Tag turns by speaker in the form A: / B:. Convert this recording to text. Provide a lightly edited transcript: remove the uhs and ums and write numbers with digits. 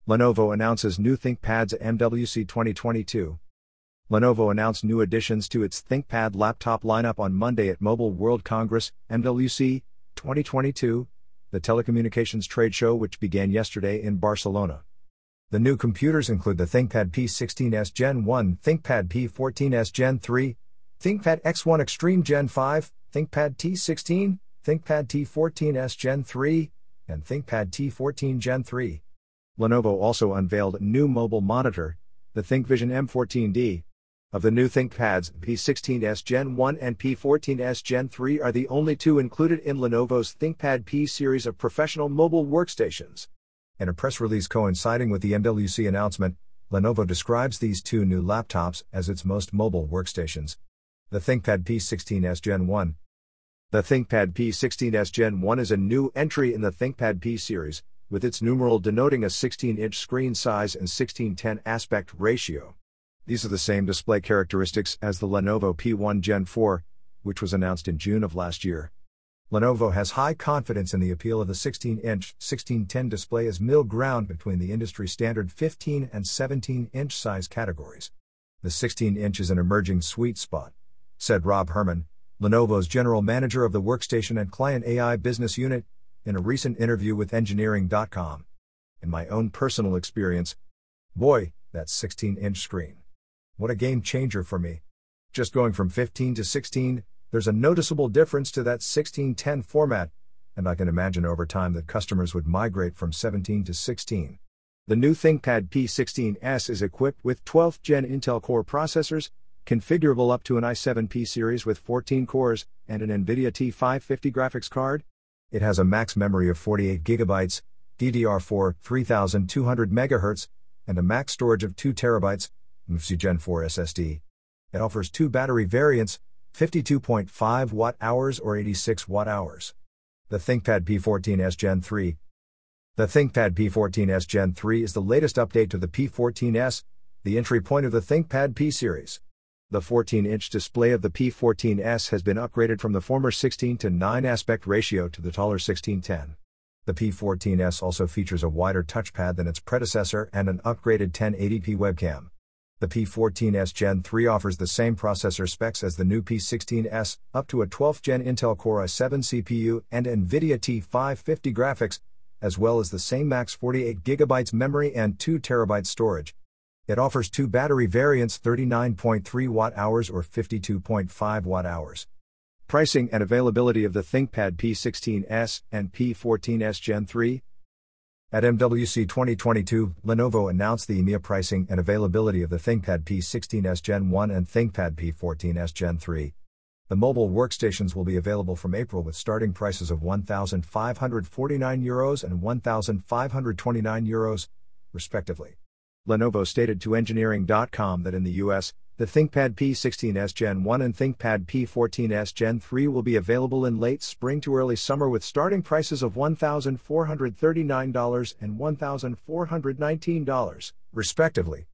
A: Lenovo announces new ThinkPads at MWC 2022. Lenovo announced new additions to its ThinkPad laptop lineup on Monday at Mobile World Congress, MWC 2022, the telecommunications trade show which began yesterday in Barcelona. The new computers include the ThinkPad P16s Gen 1, ThinkPad P14s Gen 3, ThinkPad X1 Extreme Gen 5, ThinkPad T16, ThinkPad T14s Gen 3, and ThinkPad T14 Gen 3. Lenovo also unveiled a new mobile monitor, the ThinkVision M14D. Of the new ThinkPads, P16s Gen 1 and P14s Gen 3 are the only two included in Lenovo's ThinkPad P series of professional mobile workstations. In a press release coinciding with the MWC announcement, Lenovo describes these two new laptops as its most mobile workstations. The ThinkPad P16s Gen 1. The ThinkPad P16s Gen 1 is a new entry in the ThinkPad P series, with its numeral denoting a 16-inch screen size and 16:10 aspect ratio. These are the same display characteristics as the Lenovo P1 Gen 4, which was announced in June of last year. Lenovo has high confidence in the appeal of the 16-inch, 16:10 display as middle ground between the industry standard 15 and 17-inch size categories. The 16-inch is an emerging sweet spot, said Rob Herman, Lenovo's general manager of the Workstation and Client AI business unit, in a recent interview with Engineering.com. In my own personal experience, boy, that 16-inch screen. What a game changer for me. Just going from 15 to 16, there's a noticeable difference to that 16:10 format, and I can imagine over time that customers would migrate from 17 to 16. The new ThinkPad P16s is equipped with 12th Gen Intel Core processors, configurable up to an i7 P series with 14 cores, and an NVIDIA T550 graphics card. It has a max memory of 48 GB, DDR4 3200 MHz, and a max storage of 2 TB, MFC Gen 4 SSD. It offers two battery variants, 52.5 Wh or 86 Wh. The ThinkPad P14s Gen 3. The ThinkPad P14s Gen 3 is the latest update to the P14s, the entry point of the ThinkPad P series. The 14-inch display of the P14s has been upgraded from the former 16:9 aspect ratio to the taller 16:10. The P14s also features a wider touchpad than its predecessor and an upgraded 1080p webcam. The P14s Gen 3 offers the same processor specs as the new P16s, up to a 12th Gen Intel Core i7 CPU and NVIDIA T550 graphics, as well as the same max 48 GB memory and 2 TB storage. It offers two battery variants, 39.3 Wh or 52.5 Wh. Pricing and availability of the ThinkPad P16s and P14s Gen 3. At MWC 2022, Lenovo announced the EMEA pricing and availability of the ThinkPad P16s Gen 1 and ThinkPad P14s Gen 3. The mobile workstations will be available from April with starting prices of €1,549 and €1,529, respectively. Lenovo stated to Engineering.com that in the US, the ThinkPad P16s Gen 1 and ThinkPad P14s Gen 3 will be available in late spring to early summer with starting prices of $1,439 and $1,419, respectively.